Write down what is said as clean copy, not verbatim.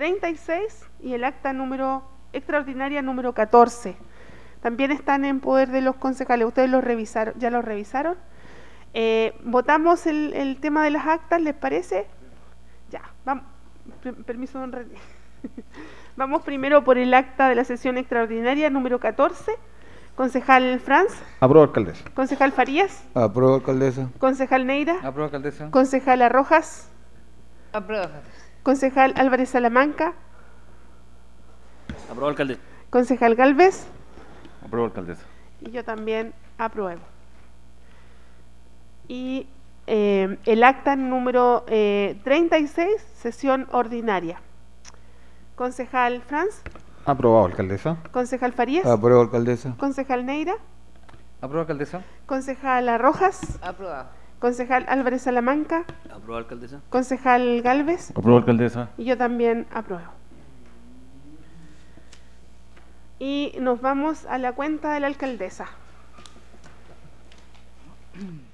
36 y el acta número extraordinaria número 14. También están en poder de los concejales. Ustedes los revisaron, ya los revisaron. Votamos el tema de las actas, ¿les parece? Ya, vamos. Permiso, don René. Vamos primero por el acta de la sesión extraordinaria número 14. Concejal Franz. Apruebo, alcaldesa. Concejal Farías. Apruebo, alcaldesa. Concejal Neira. Apruebo, alcaldesa. Concejala Rojas. Apruebo, alcaldesa. Concejal Álvarez Salamanca. Apruebo, alcaldesa. Concejal Galvez. Apruebo, alcaldesa. Y yo también apruebo. Y el acta número 36, sesión ordinaria. Concejal Franz. Aprobado, alcaldesa. Concejal Farías. Apruebo, alcaldesa. Concejal Neira. Apruebo, alcaldesa. Concejala Rojas. Aprobado. Concejal Álvarez Salamanca. Apruebo, alcaldesa. Concejal Galvez. Apruebo, alcaldesa. Y yo también apruebo. Y nos vamos a la cuenta de la alcaldesa.